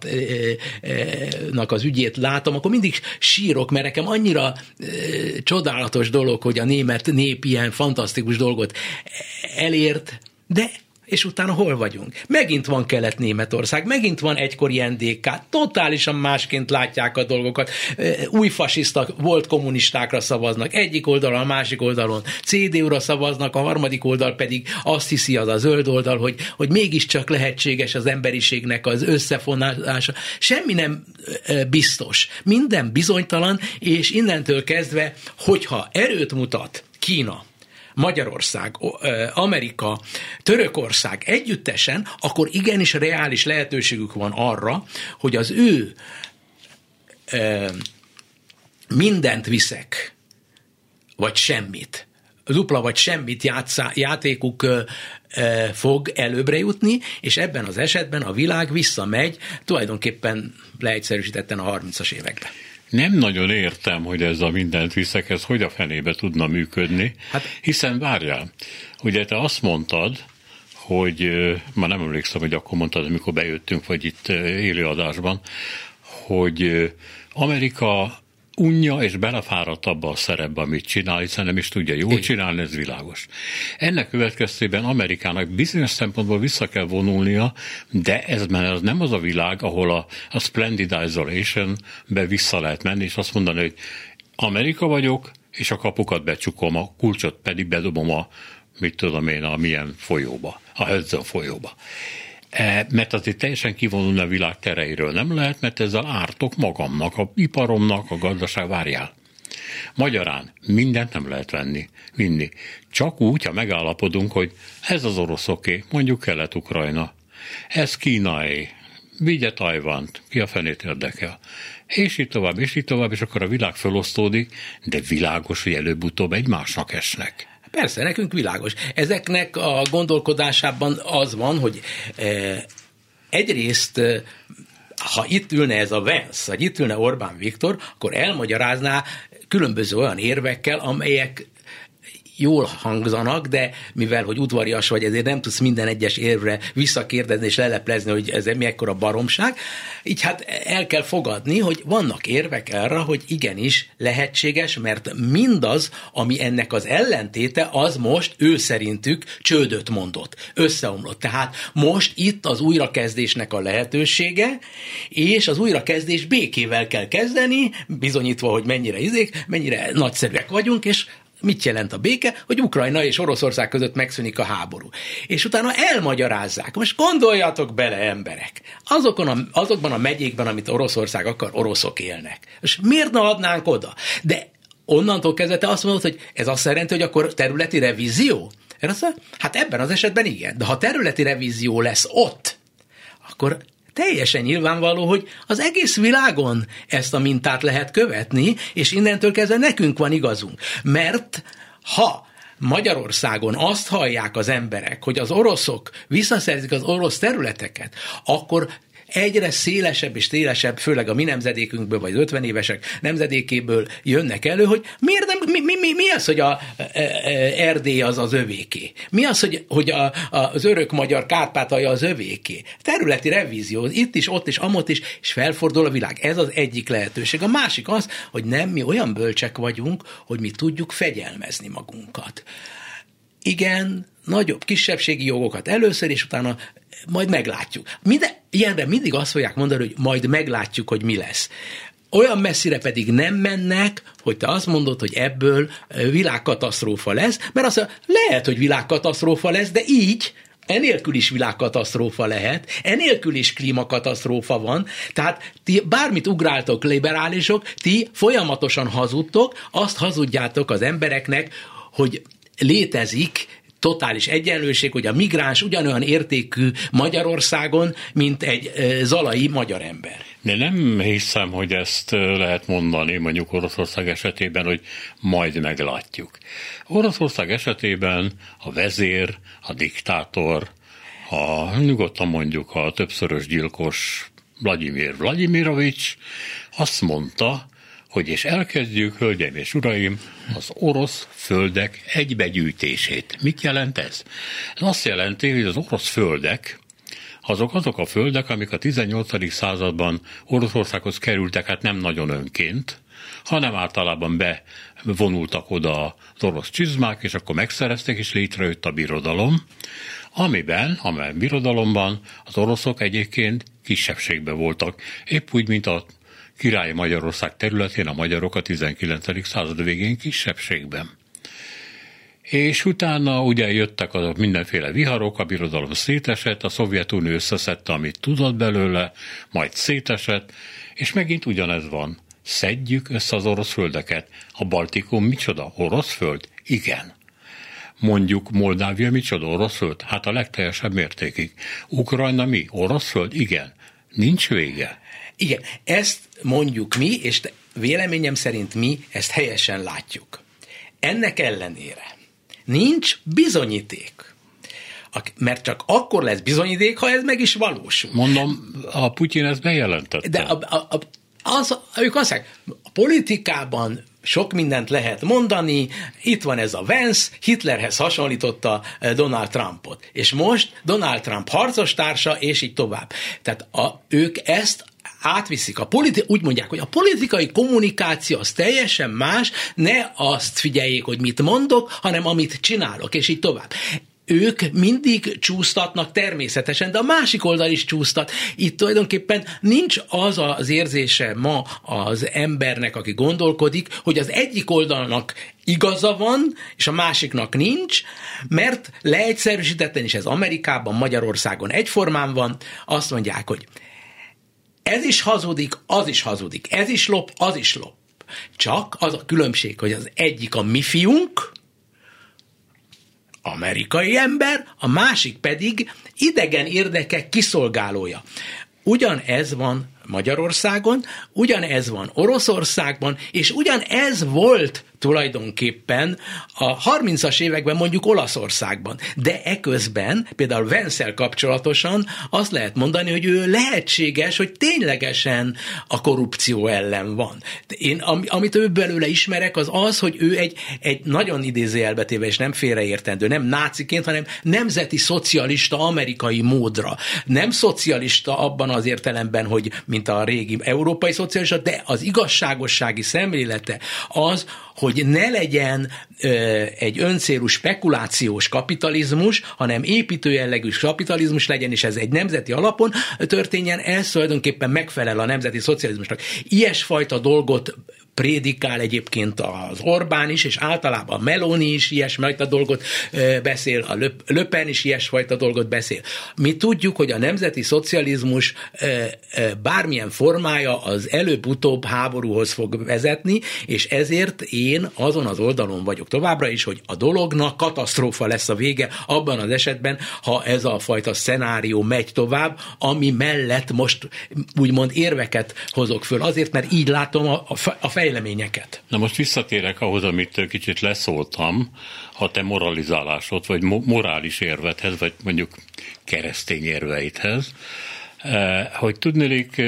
falatnak az ügyét látom, akkor mindig sírok, mert nekem annyira csodálatos dolog, hogy a német nép ilyen fantasztikus dolgot elért, de és utána hol vagyunk? Megint van Kelet-Németország, megint van egykori en dé ká, totálisan másként látják a dolgokat, új fasisztak, volt kommunistákra szavaznak, egyik oldalon, a másik oldalon cé dé u-ra szavaznak, a harmadik oldal pedig azt hiszi az a zöld oldal, hogy, hogy mégiscsak lehetséges az emberiségnek az összefonása. Semmi nem biztos. Minden bizonytalan, és innentől kezdve, hogyha erőt mutat Kína, Magyarország, Amerika, Törökország együttesen, akkor igenis reális lehetőségük van arra, hogy az ő mindent viszek, vagy semmit, dupla vagy semmit játszá, játékuk fog előbbre jutni, és ebben az esetben a világ visszamegy, tulajdonképpen leegyszerűsítetten a harmincas években. Nem nagyon értem, hogy ez a mindent viszek, ez hogy a fenébe tudna működni, hát, hiszen várjál, ugye te azt mondtad, hogy, már nem emlékszem, hogy akkor mondtad, amikor bejöttünk, vagy itt élőadásban, hogy Amerika unja és belefáradt abba a szerepbe, amit csinál, hiszen nem is tudja jól csinálni, ez világos. Ennek következtében Amerikának bizonyos szempontból vissza kell vonulnia, de ez már nem az a világ, ahol a, a Splendid Isolation-be vissza lehet menni, és azt mondani, hogy Amerika vagyok, és a kapukat becsukom, a kulcsot pedig bedobom a, mit tudom én, a milyen folyóba, a Hudson folyóba. Mert azért teljesen kivonulni a világ tereiről nem lehet, mert ezzel ártok magamnak, a iparomnak, a gazdaság, várjál. Magyarán mindent nem lehet venni, vinni. Csak úgy, ha megállapodunk, hogy ez az oroszoké, mondjuk Kelet-Ukrajna, ez Kínaé, vigye Tajvant, ki a fenét érdekel. És így tovább, és így tovább, és akkor a világ felosztódik, de világos, hogy előbb-utóbb egymásnak esnek. Persze, nekünk világos. Ezeknek a gondolkodásában az van, hogy eh, egyrészt, eh, ha itt ülne ez a Vance, vagy itt ülne Orbán Viktor, akkor elmagyarázná különböző olyan érvekkel, amelyek jól hangzanak, de mivel, hogy udvarias vagy, ezért nem tudsz minden egyes érvre visszakérdezni és leleplezni, hogy ez mi ekkora baromság, így hát el kell fogadni, hogy vannak érvek arra, hogy igenis lehetséges, mert mindaz, ami ennek az ellentéte, az most ő szerintük csődöt mondott, összeomlott. Tehát most itt az újrakezdésnek a lehetősége, és az újrakezdés békével kell kezdeni, bizonyítva, hogy mennyire izék, mennyire nagyszerűek vagyunk, és mit jelent a béke? Hogy Ukrajna és Oroszország között megszűnik a háború. És utána elmagyarázzák. Most gondoljatok bele, emberek. Azokon a, azokban a megyékben, amit Oroszország akar, oroszok élnek. És miért ne adnánk oda? De onnantól kezdve te azt mondod, hogy ez azt jelenti, hogy akkor területi revízió? Hát ebben az esetben igen. De ha területi revízió lesz ott, akkor teljesen nyilvánvaló, hogy az egész világon ezt a mintát lehet követni, és innentől kezdve nekünk van igazunk. Mert ha Magyarországon azt hallják az emberek, hogy az oroszok visszaszerzik az orosz területeket, akkor egyre szélesebb és szélesebb, főleg a mi nemzedékünkből, vagy ötven évesek nemzedékéből jönnek elő, hogy miért nem, mi, mi, mi, mi az, hogy a Erdély az az övéké? Mi az, hogy, hogy a, az örök magyar Kárpátalja az övéké? Területi revízió, itt is, ott is, amott is, és felfordul a világ. Ez az egyik lehetőség. A másik az, hogy nem mi olyan bölcsek vagyunk, hogy mi tudjuk fegyelmezni magunkat. Igen, nagyobb kisebbségi jogokat először, és utána majd meglátjuk. Minden, ilyenre mindig azt fogják mondani, hogy majd meglátjuk, hogy mi lesz. Olyan messzire pedig nem mennek, hogy te azt mondod, hogy ebből világkatasztrófa lesz, mert azt lehet, hogy világkatasztrófa lesz, de így, enélkül is világkatasztrófa lehet, enélkül is klímakatasztrófa van, tehát ti bármit ugráltok liberálisok, ti folyamatosan hazudtok, azt hazudjátok az embereknek, hogy létezik totális egyenlőség, hogy a migráns ugyanolyan értékű Magyarországon, mint egy zalai magyar ember. De nem hiszem, hogy ezt lehet mondani mondjuk Oroszország esetében, hogy majd meglátjuk. Oroszország esetében a vezér, a diktátor, a nyugodtan mondjuk a többszörös gyilkos Vladimir Vladimirovics azt mondta, hogy és elkezdjük, hölgyeim és uraim, az orosz földek egybegyűjtését. Mit jelent ez? Ez azt jelenti, hogy az orosz földek, azok azok a földek, amik a tizennyolcadik században Oroszországhoz kerültek, hát nem nagyon önként, hanem általában bevonultak oda az orosz csizmák, és akkor megszerezték, és létrejött a birodalom, amiben, amely birodalomban az oroszok egyébként kisebbségben voltak, épp úgy, mint a Királyi Magyarország területén a magyarok a tizenkilencedik század végén kisebbségben. És utána ugye jöttek a mindenféle viharok, a birodalom szétesett, a Szovjetunió összeszedte, amit tudott belőle, majd szétesett, és megint ugyanez van. Szedjük össze az orosz földeket. A Baltikum micsoda? Orosz föld? Igen. Mondjuk Moldávia micsoda? Orosz föld? Hát a legteljesebb mértékig. Ukrajna mi? Orosz föld? Igen. Nincs vége. Igen, ezt mondjuk mi, és véleményem szerint mi ezt helyesen látjuk. Ennek ellenére nincs bizonyíték. Mert csak akkor lesz bizonyíték, ha ez meg is valósul. Mondom, a Putyin ezt bejelentette. De a, a, a, az, ők azt mondják, a politikában sok mindent lehet mondani, itt van ez a Vance, Hitlerhez hasonlította Donald Trumpot. És most Donald Trump harcostársa, és így tovább. Tehát a, ők ezt átviszik. A politi- úgy mondják, hogy a politikai kommunikáció az teljesen más, ne azt figyeljék, hogy mit mondok, hanem amit csinálok, és így tovább. Ők mindig csúsztatnak természetesen, de a másik oldal is csúsztat. Itt tulajdonképpen nincs az az érzése ma az embernek, aki gondolkodik, hogy az egyik oldalnak igaza van, és a másiknak nincs, mert leegyszerűsítetten is ez Amerikában, Magyarországon egyformán van, azt mondják, hogy ez is hazudik, az is hazudik, ez is lop, az is lop. Csak az a különbség, hogy az egyik a mi fiunk, amerikai ember, a másik pedig idegen érdekek kiszolgálója. Ugyanez van Magyarországon, ugyanez van Oroszországban, és ugyanez volt tulajdonképpen a harmincas években mondjuk Olaszországban, de eközben például Vance-el kapcsolatosan azt lehet mondani, hogy ő lehetséges, hogy ténylegesen a korrupció ellen van. Én, amit ő belőle ismerek, az az, hogy ő egy, egy nagyon idézőjelbetéve, és nem félreértendő, nem náciként, hanem nemzeti szocialista amerikai módra. Nem szocialista abban az értelemben, hogy mint a régi európai szocialista, de az igazságossági szemlélete az, hogy ne legyen ö, egy öncélú spekulációs kapitalizmus, hanem építőjellegű kapitalizmus legyen, és ez egy nemzeti alapon történjen, ez tulajdonképpen megfelel a nemzeti szocializmusnak. Ilyesfajta dolgot prédikál egyébként az Orbán is, és általában Meloni is ilyesfajta dolgot beszél, a Le Pen is ilyesfajta dolgot beszél. Mi tudjuk, hogy a nemzeti szocializmus bármilyen formája az előbb-utóbb háborúhoz fog vezetni, és ezért én azon az oldalon vagyok továbbra is, hogy a dolognak katasztrófa lesz a vége abban az esetben, ha ez a fajta szenárió megy tovább, ami mellett most úgymond érveket hozok föl. Azért, mert így látom a, a fejleményeket. Na most visszatérek ahhoz, amit kicsit leszóltam, a te moralizálásod, vagy morális érvedhez, vagy mondjuk keresztény érveidhez, hogy tudnélik,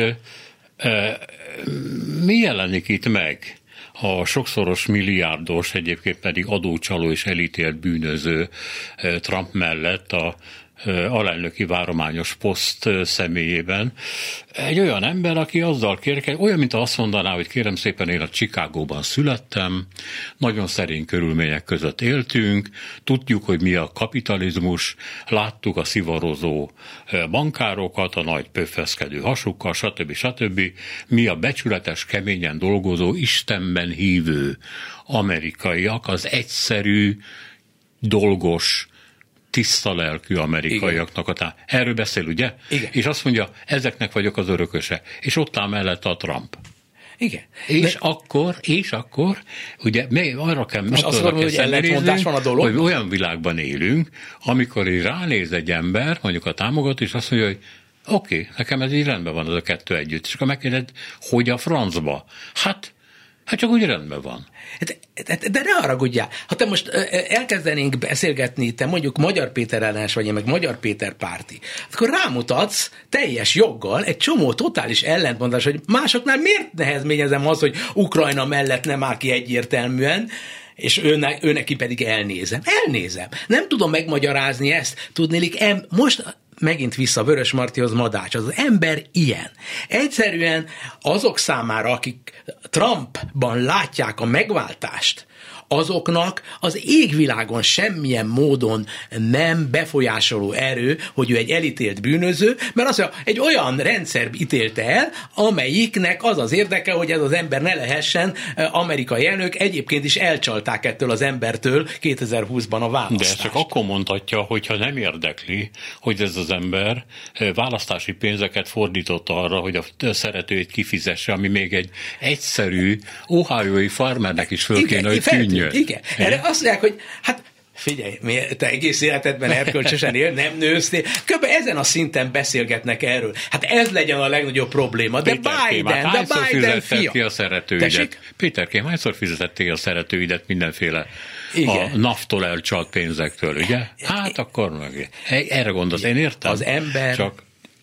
mi jelenik itt meg a sokszoros milliárdos, egyébként pedig adócsaló és elítélt bűnöző Trump mellett a alelnöki várományos poszt személyében. Egy olyan ember, aki azzal kérke, olyan, mint azt mondaná, hogy kérem szépen, én a Chicagóban születtem, nagyon szerény körülmények között éltünk, tudjuk, hogy mi a kapitalizmus, láttuk a szivarozó bankárokat, a nagy pöffeszkedő hasukkal, stb. stb. Mi a becsületes, keményen dolgozó, Istenben hívő amerikaiak, az egyszerű, dolgos, tiszta lelkű amerikaiaknak a tá- Erről beszél, ugye? Igen. És azt mondja, ezeknek vagyok az örököse. És ott áll mellett a Trump. Igen. És De... akkor, és akkor, ugye arra kell, most azt mondom, hogy ellentmondás van a dolog. Hogy olyan világban élünk, amikor így ránéz egy ember, mondjuk a támogató, és azt mondja, hogy oké, okay, nekem ez így rendben van az a kettő együtt. És akkor megkérdez, hogy a francba? Hát, hát csak úgy rendben van. De, de ne haragudjál, ha te most elkezdenénk beszélgetni, te mondjuk Magyar Péter ellenes vagy, én meg Magyar Péter párti, akkor rámutatsz teljes joggal egy csomó totális ellentmondás, hogy másoknál miért nehezményezem az, hogy Ukrajna mellett nem áll ki egyértelműen, és őne, őneki pedig elnézem. Elnézem. Nem tudom megmagyarázni ezt. Tudnélik, em, most megint vissza Vörös Martihoz Madács, az, az ember ilyen. Egyszerűen azok számára, akik Trumpban látják a megváltást, azoknak az égvilágon semmilyen módon nem befolyásoló erő, hogy ő egy elítélt bűnöző, mert azt mondja, egy olyan rendszer ítélte el, amelyiknek az az érdeke, hogy ez az ember ne lehessen amerikai elnök, egyébként is elcsalták ettől az embertől kétezer-húszban a választást. De csak akkor mondhatja, hogyha nem érdekli, hogy ez az ember választási pénzeket fordított arra, hogy a szeretőjét kifizesse, ami még egy egyszerű ohioi farmernek is föl kéne, hogy tűnjön. Igen. Erre azt mondják, hogy hát figyelj, te egész életedben erkölcsösen él, nem nőztél. Kb. Ezen a szinten beszélgetnek erről. Hát ez legyen a legnagyobb probléma. De Péter Biden, Kém, de Biden fia. Ki a szeretőidet? Péter Kém, hányszor fizetettél a szeretőidet mindenféle igen. a naftól elcsalt pénzektől, ugye? Hát akkor meg. Erre gondolsz, én értem. Az ember csak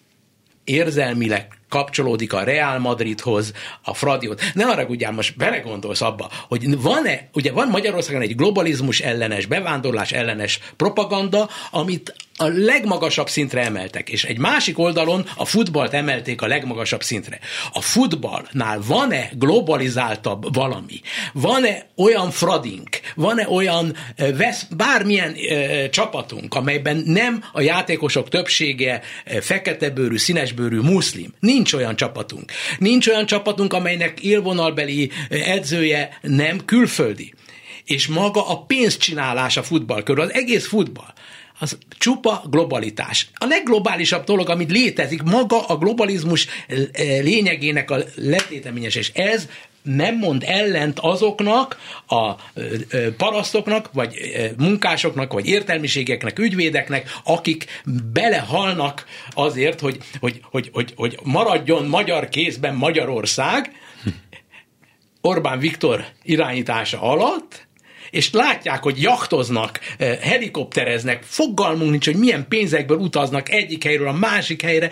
érzelmileg kapcsolódik a Real Madridhoz, a Fradihoz. Ne haragudjál, most belegondolsz abba, hogy van-e, ugye van Magyarországon egy globalizmus ellenes, bevándorlás ellenes propaganda, amit a legmagasabb szintre emeltek, és egy másik oldalon a futballt emelték a legmagasabb szintre. A futballnál van-e globalizáltabb valami? Van-e olyan fradink? Van-e olyan vesz, bármilyen e, csapatunk, amelyben nem a játékosok többsége e, feketebőrű, színesbőrű muszlim? Nincs olyan csapatunk. Nincs olyan csapatunk, amelynek élvonalbeli edzője nem külföldi. És maga a pénzcsinálás a futball körül, az egész futball, az csupa globalitás. A legglobálisabb dolog, amit létezik, maga a globalizmus lényegének a letéteményes, és ez nem mond ellent azoknak a parasztoknak, vagy munkásoknak, vagy értelmiségeknek, ügyvédeknek, akik belehalnak azért, hogy, hogy, hogy, hogy, hogy maradjon magyar kézben Magyarország, Orbán Viktor irányítása alatt, és látják, hogy jachtoznak, helikoptereznek, fogalmunk nincs, hogy milyen pénzekből utaznak egyik helyről a másik helyre,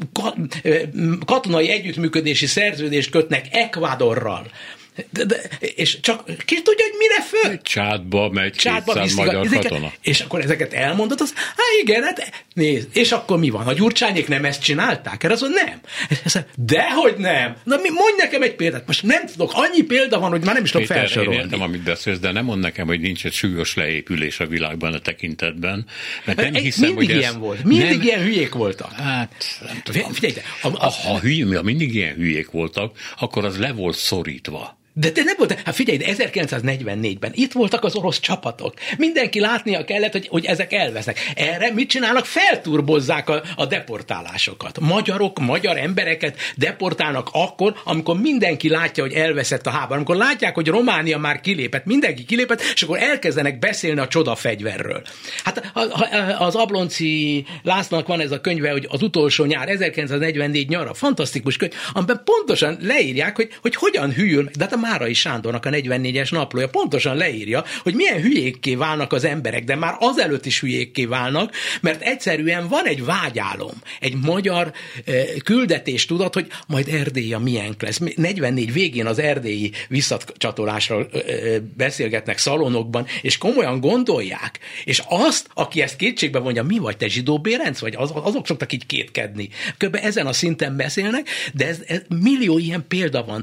katonai együttműködési szerződést kötnek Ecuadorral. De, de, és csak ki tudja, hogy mire föl? Csádba megy Csádba kétszáz magyar ezeket, katona. És akkor ezeket elmondod, az, hát igen, hát nézd, és akkor mi van? A Gyurcsányék nem ezt csinálták? Erre az, hogy nem. Dehogy nem. Na mondj nekem egy példát. Most nem tudok, annyi példa van, hogy már nem is tudok felsorolni. Én értem, amit beszélsz, de nem mond nekem, hogy nincs egy súlyos leépülés a világban a tekintetben. Mert nem egy, hiszem, mindig hogy ilyen ez volt. Mindig nem, ilyen hülyék voltak. Hát, nem tudom. Figyelj, de, a, a, a, ha, hülye, ha mindig ilyen hülyék voltak, akkor az le volt szorítva. De te nem volt, hát figyelj, de ezerkilencszáznegyvennégyben itt voltak az orosz csapatok. Mindenki látnia kellett, hogy, hogy ezek elvesznek. Erre mit csinálnak? Felturbozzák a, a deportálásokat. Magyarok, magyar embereket deportálnak akkor, amikor mindenki látja, hogy elveszett a háború. Amikor látják, hogy Románia már kilépett, mindenki kilépett, és akkor elkezdenek beszélni a csodafegyverről. Hát az Ablonci Lászlónak van ez a könyve, hogy az utolsó nyár, ezerkilencszáznegyvennégy nyara, fantasztikus könyv, amiben pontosan leírják, hogy, hogy hogyan hűl, de hát a Márai Sándornak a negyvennégyes naplója pontosan leírja, hogy milyen hülyékké válnak az emberek, de már azelőtt is hülyékké válnak, mert egyszerűen van egy vágyálom, egy magyar eh, küldetés tudat, hogy majd Erdély a miénk lesz. negyvennégy végén az erdélyi visszacsatolásról eh, beszélgetnek szalonokban, és komolyan gondolják, és azt, aki ezt kétségbe vonja, mi vagy, te Zsidó Bérenc vagy? Az, azok szoktak így kétkedni. Kb. Ezen a szinten beszélnek, de ez, ez millió ilyen példa van.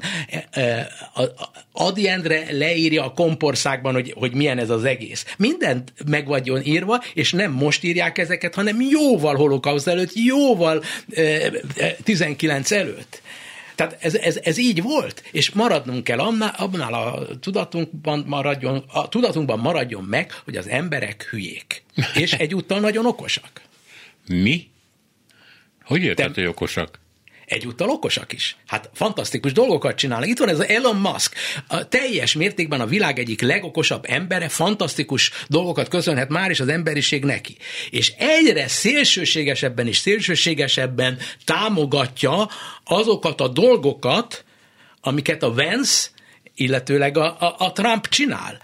A, Ady Endre leírja a Kompországban, hogy, hogy milyen ez az egész. Mindent meg vagyon írva, és nem most írják ezeket, hanem jóval holokauszt előtt, jóval eh, tizenkilenc előtt. Tehát ez, ez, ez így volt, és maradnunk kell annál, abnál a tudatunkban maradjon, a tudatunkban maradjon meg, hogy az emberek hülyék, és egyúttal nagyon okosak. Mi? Hogy érted, hogy okosak? Egyúttal okosak is. Hát fantasztikus dolgokat csinálnak. Itt van ez az Elon Musk. A teljes mértékben a világ egyik legokosabb embere, fantasztikus dolgokat köszönhet már is az emberiség neki. És egyre szélsőségesebben és szélsőségesebben támogatja azokat a dolgokat, amiket a Vance, illetőleg a, a, a Trump csinál.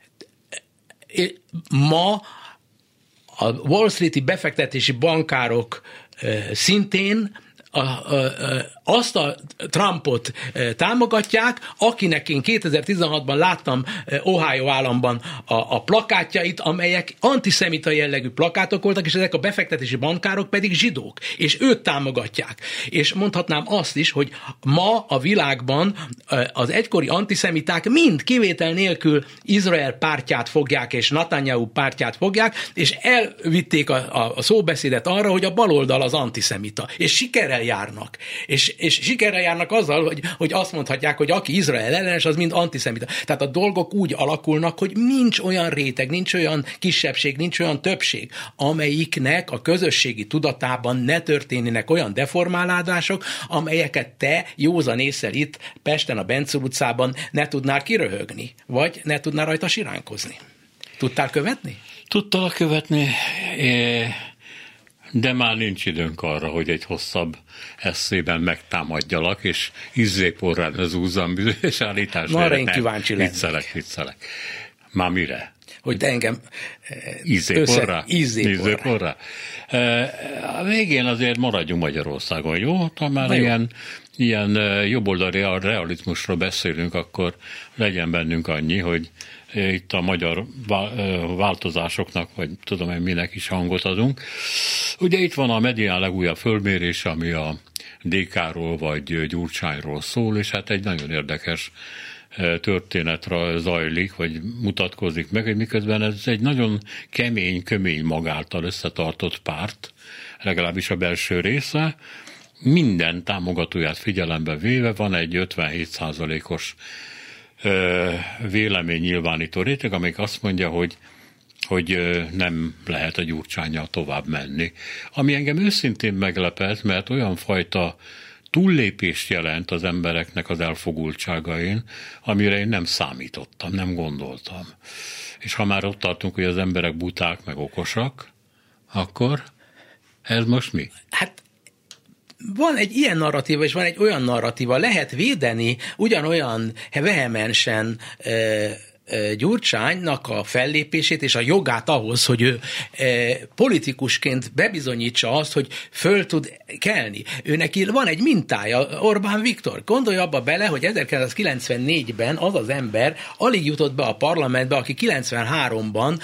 Ma a Wall Street-i befektetési bankárok szintén A, a, a, azt a Trumpot e, támogatják, akinek én kétezer-tizenhatban láttam e, Ohio államban a, a plakátjait, amelyek antiszemita jellegű plakátok voltak, és ezek a befektetési bankárok pedig zsidók, és őt támogatják. És mondhatnám azt is, hogy ma a világban e, az egykori antiszemiták mind kivétel nélkül Izrael pártját fogják, és Netanyahu pártját fogják, és elvitték a, a, a szóbeszédet arra, hogy a baloldal az antiszemita, és sikerrel járnak. És, és sikerrel járnak azzal, hogy, hogy azt mondhatják, hogy aki Izrael ellenes, az mind antiszemita. Tehát a dolgok úgy alakulnak, hogy nincs olyan réteg, nincs olyan kisebbség, nincs olyan többség, amelyiknek a közösségi tudatában ne történnének olyan deformálódások, amelyeket te józan ésszel itt Pesten a Bencúr utcában ne tudnál kiröhögni, vagy ne tudnál rajta siránkozni. Tudtál követni? Tudtalak követni, de már nincs időnk arra, hogy egy hosszabb eszében megtámadjalak, és izzéporrán az úzzam bizonyos állítás. Na, arra én kíváncsi lennék. Viccelek, viccelek. Már mire? Hogy de engem izzéporrá? Izzéporrá. A végén azért maradjunk Magyarországon, jó? Ha már ilyen, ilyen jobboldali realizmusról beszélünk, akkor legyen bennünk annyi, hogy itt a magyar változásoknak, vagy tudom én minek is hangot adunk. Ugye itt van a Medián legújabb fölmérés, ami a dé ká-ról vagy Gyurcsányról szól, és hát egy nagyon érdekes történetre zajlik, vagy mutatkozik meg, hogy miközben ez egy nagyon kemény, kömény magáltal összetartott párt, legalábbis a belső része, minden támogatóját figyelembe véve van egy ötvenhét százalékos vélemény nyilvánító réteg, amelyik azt mondja, hogy, hogy nem lehet a Gyurcsánnyal tovább menni. Ami engem őszintén meglepett, mert olyan fajta túllépést jelent az embereknek az elfogultságain, amire én nem számítottam, nem gondoltam. És ha már ott tartunk, hogy az emberek buták meg okosak, akkor ez most mi? Hát van egy ilyen narratíva, és van egy olyan narratíva, lehet védeni ugyanolyan vehemensen Gyurcsánynak a fellépését és a jogát ahhoz, hogy ő e, politikusként bebizonyítsa azt, hogy föl tud kelni. Ő neki van egy mintája, Orbán Viktor. Gondolj abba bele, hogy ezerkilencszázkilencvennégyben az az ember alig jutott be a parlamentbe, aki kilencvenháromban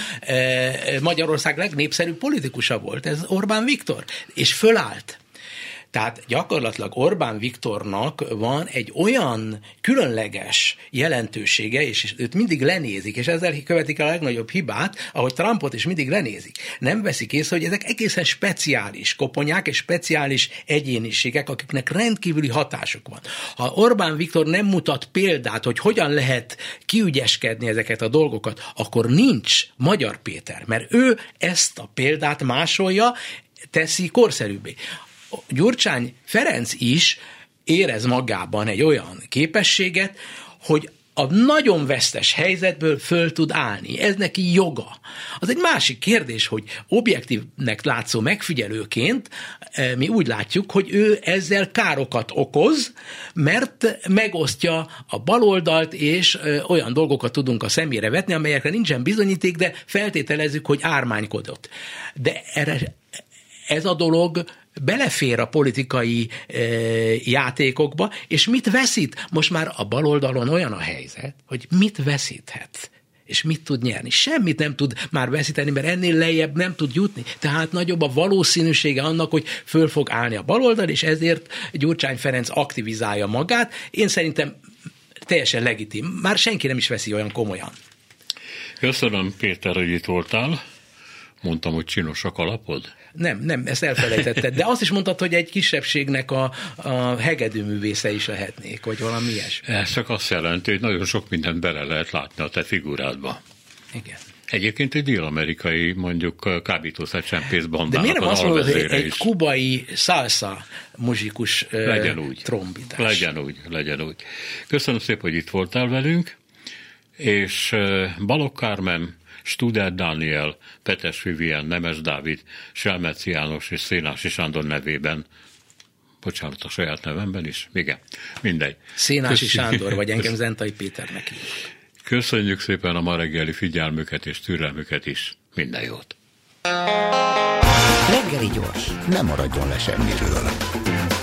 e, Magyarország legnépszerűbb politikusa volt. Ez Orbán Viktor. És fölállt. Tehát gyakorlatilag Orbán Viktornak van egy olyan különleges jelentősége, és őt mindig lenézik, és ezzel követik el a legnagyobb hibát, ahogy Trumpot is mindig lenézik. Nem veszik észre, hogy ezek egészen speciális koponyák és speciális egyéniségek, akiknek rendkívüli hatásuk van. Ha Orbán Viktor nem mutat példát, hogy hogyan lehet kiügyeskedni ezeket a dolgokat, akkor nincs Magyar Péter, mert ő ezt a példát másolja, teszi korszerűbbé. Gyurcsány Ferenc is érez magában egy olyan képességet, hogy a nagyon vesztes helyzetből föl tud állni. Ez neki joga. Az egy másik kérdés, hogy objektívnek látszó megfigyelőként mi úgy látjuk, hogy ő ezzel károkat okoz, mert megosztja a baloldalt, és olyan dolgokat tudunk a szemére vetni, amelyekre nincsen bizonyíték, de feltételezzük, hogy ármánykodott. De erre, ez a dolog belefér a politikai e, játékokba, és mit veszít? Most már a baloldalon olyan a helyzet, hogy mit veszíthet, és mit tud nyerni. Semmit nem tud már veszíteni, mert ennél lejjebb nem tud jutni. Tehát nagyobb a valószínűsége annak, hogy föl fog állni a baloldal, és ezért Gyurcsány Ferenc aktivizálja magát. Én szerintem teljesen legitim. Már senki nem is veszi olyan komolyan. Köszönöm, Péter, hogy itt voltál. Mondtam, hogy csinos a kalapod? Nem, nem, ezt elfelejtetted. De azt is mondtad, hogy egy kisebbségnek a, a hegedűművésze is lehetnék, vagy valami ilyesmi. Ez csak azt jelenti, hogy nagyon sok mindent bele lehet látni a te figurádba. Igen. Egyébként egy dél-amerikai, mondjuk kábítószercsempész bandának de miért nem azt mondod, hogy egy is. kubai salsa muzsikus legyen úgy, trombitás? Legyen úgy, legyen úgy. Köszönöm szépen, hogy itt voltál velünk, és Balogh Kármen, Studer Dániel, Petes Vivien, Nemes Dávid, Selmeci János és Szénási Sándor nevében, bocsánat, a saját nevemben is, igen, mindegy. Szénási Sándor, vagy engem Zentai Péternek is. Köszönjük szépen a ma reggeli figyelmüket és türelmüket is. Minden jót! Reggeli gyors, nem maradjon le semmiről.